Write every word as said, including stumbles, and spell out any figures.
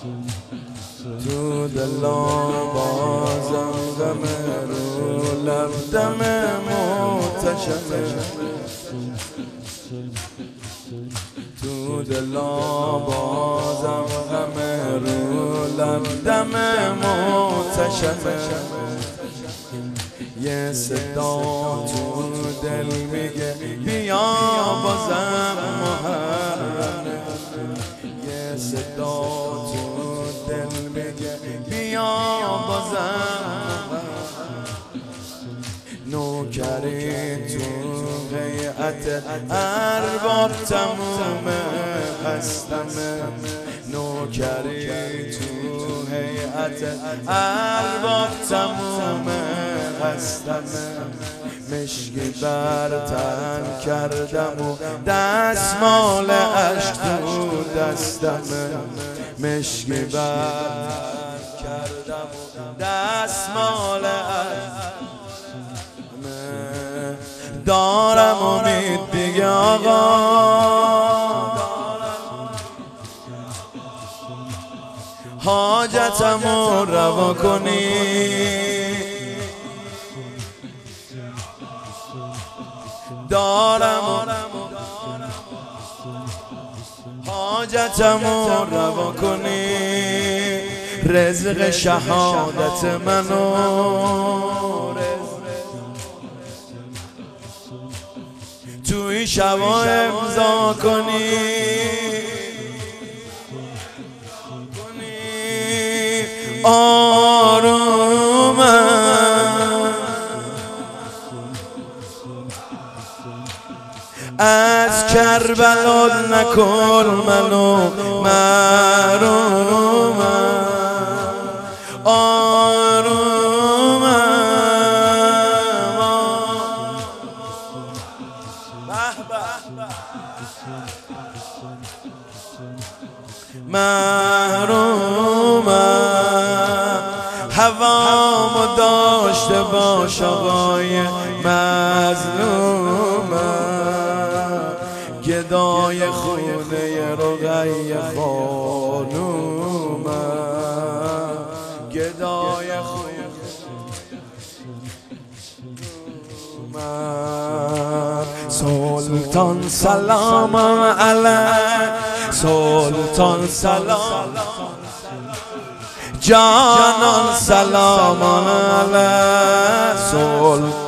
تو دلم بازم غم رو لب دم محتشمه تو دلم بازم غم رو لب دم محتشمه یه صدا تو دل میگه بیا بازم محرمه یه صدا تو دل میگه بیا بازم نوکری تو هیئت ارباب تموم هستمه نوکری تو هیئت ارباب تموم هستمه مشکی بر تن کردم و دستمال عشق تو دستمه مشکی بر کردم و دستمال عشق دارم امید دیگه آقا حاجتمو روا کنی دارم حاجتمو روا کنی رزق شهادت منو توی شبا امضا کنی آرومم از کربلا نکن منو محرومم آرومم محرومم هوامو داشته باش آقای مظلومم گدای خونه رقیه خانومم گدای خونه سلطان سلام علیک سلطان سلام جانان سلام علیک سلطان